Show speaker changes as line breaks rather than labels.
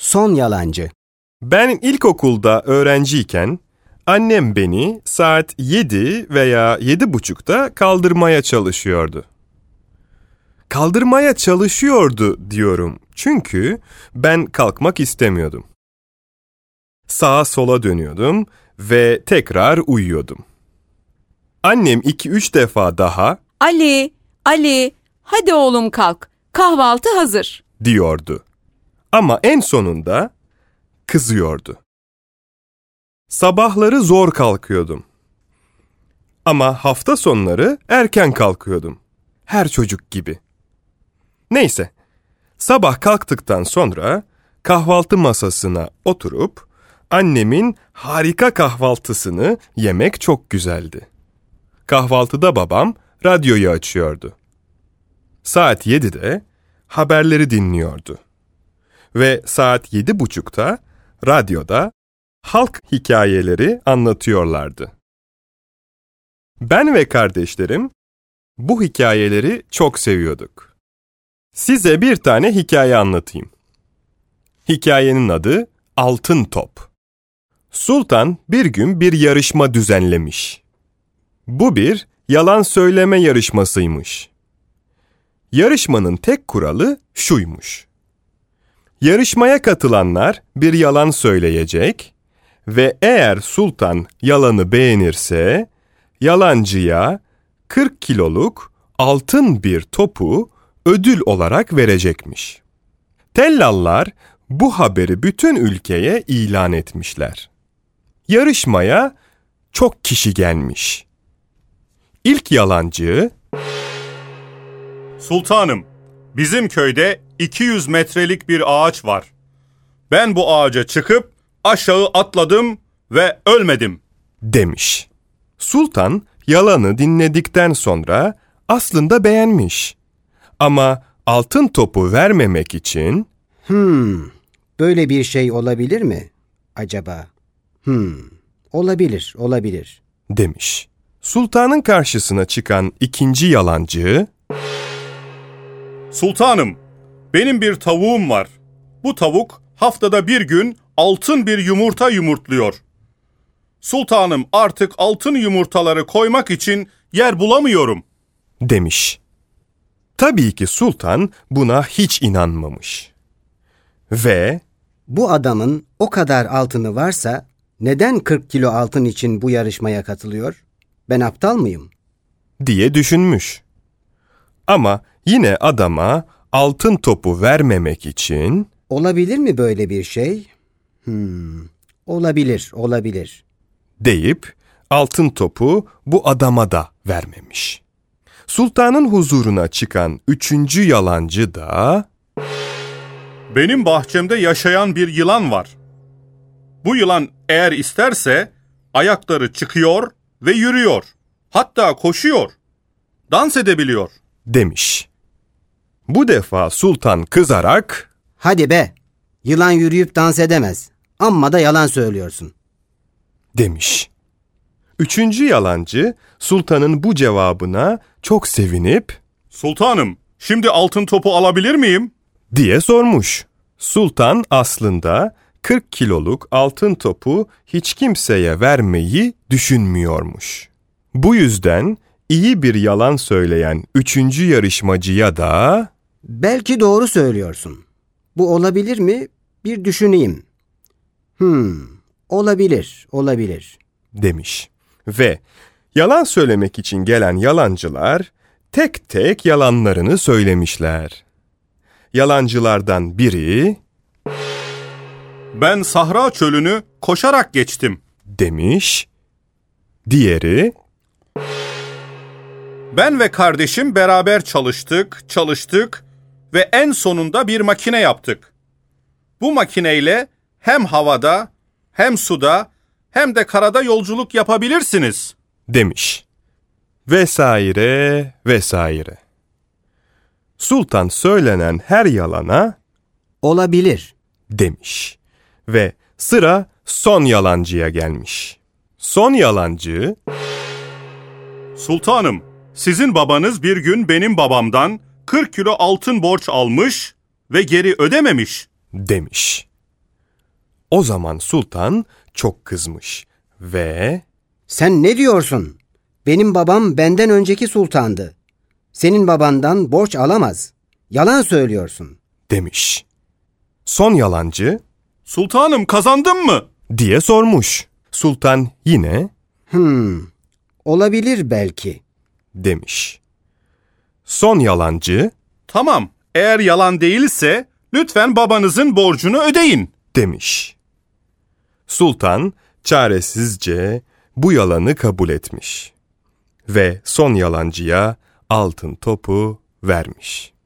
Son yalancı.
Ben ilkokulda öğrenciyken annem beni saat 7 veya 7.30'da kaldırmaya çalışıyordu. Kaldırmaya çalışıyordu diyorum çünkü ben kalkmak istemiyordum. Sağa sola dönüyordum ve tekrar uyuyordum. Annem 2-3 defa daha
Ali, hadi oğlum kalk, kahvaltı hazır
diyordu. Ama en sonunda kızıyordu. Sabahları zor kalkıyordum. Ama hafta sonları erken kalkıyordum. Her çocuk gibi. Neyse, sabah kalktıktan sonra kahvaltı masasına oturup annemin harika kahvaltısını yemek çok güzeldi. Kahvaltıda babam radyoyu açıyordu. Saat 7'de haberleri dinliyordu. Ve saat 7.30'da radyoda halk hikayeleri anlatıyorlardı. Ben ve kardeşlerim bu hikayeleri çok seviyorduk. Size bir tane hikaye anlatayım. Hikayenin adı Altın Top. Sultan bir gün bir yarışma düzenlemiş. Bu bir yalan söyleme yarışmasıymış. Yarışmanın tek kuralı şuymuş. Yarışmaya katılanlar bir yalan söyleyecek ve eğer sultan yalanı beğenirse yalancıya 40 kiloluk altın bir topu ödül olarak verecekmiş. Tellallar bu haberi bütün ülkeye ilan etmişler. Yarışmaya çok kişi gelmiş. İlk yalancı,
Sultanım, bizim köyde 200 metrelik bir ağaç var. Ben bu ağaca çıkıp aşağı atladım ve ölmedim
demiş. Sultan yalanı dinledikten sonra aslında beğenmiş. Ama altın topu vermemek için
Böyle bir şey olabilir mi acaba? Olabilir.
demiş. Sultanın karşısına çıkan ikinci yalancı,
Sultanım, benim bir tavuğum var. Bu tavuk haftada bir gün altın bir yumurta yumurtluyor. Sultanım, artık altın yumurtaları koymak için yer bulamıyorum
demiş. Tabii ki sultan buna hiç inanmamış. Ve
Bu adamın o kadar altını varsa neden 40 kilo altın için bu yarışmaya katılıyor? Ben aptal mıyım?
diye düşünmüş. Ama yine adama altın topu vermemek için
Olabilir mi böyle bir şey? Olabilir.
deyip altın topu bu adama da vermemiş. Sultanın huzuruna çıkan üçüncü yalancı da
Benim bahçemde yaşayan bir yılan var. Bu yılan eğer isterse ayakları çıkıyor ve yürüyor. Hatta koşuyor. Dans edebiliyor
demiş. Bu defa sultan kızarak
Hadi be, yılan yürüyüp dans edemez. Amma da yalan söylüyorsun.
demiş. Üçüncü yalancı sultanın bu cevabına çok sevinip
Sultanım, şimdi altın topu alabilir miyim
diye sormuş. Sultan aslında 40 kiloluk altın topu hiç kimseye vermeyi düşünmüyormuş. Bu yüzden iyi bir yalan söyleyen üçüncü yarışmacıya da
Belki doğru söylüyorsun. Bu olabilir mi? Bir düşüneyim. Olabilir.
demiş. Ve yalan söylemek için gelen yalancılar tek tek yalanlarını söylemişler. Yalancılardan biri
Ben Sahra çölünü koşarak geçtim
demiş, diğeri
Ben ve kardeşim beraber çalıştık ve en sonunda bir makine yaptık. Bu makineyle hem havada, hem suda, hem de karada yolculuk yapabilirsiniz
demiş. Vesaire. Sultan söylenen her yalana
Olabilir.
demiş. Ve sıra son yalancıya gelmiş. Son yalancı
Sultanım, sizin babanız bir gün benim babamdan 40 kilo altın borç almış ve geri ödememiş
demiş. O zaman sultan çok kızmış ve
Sen ne diyorsun? Benim babam benden önceki sultandı. Senin babandan borç alamaz. Yalan söylüyorsun.
demiş. Son yalancı
Sultanım kazandım mı?
diye sormuş. Sultan yine
Olabilir belki.
demiş. Son yalancı
Tamam, eğer yalan değilse lütfen babanızın borcunu ödeyin.
demiş. Sultan çaresizce bu yalanı kabul etmiş ve son yalancıya altın topu vermiş.